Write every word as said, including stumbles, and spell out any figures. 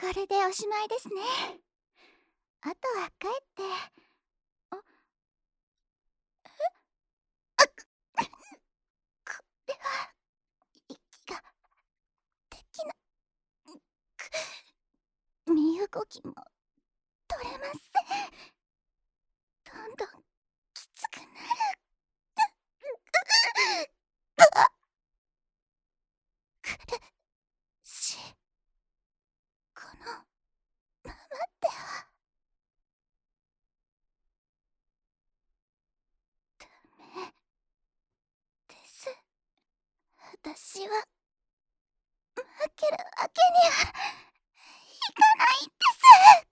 れでおしまいですね。あとは帰って。あえ？あ、これは息ができなく身動きも取れません。どんどんきつくなる。苦しい。このままではダメです。私は負けるわけにはいかないんです。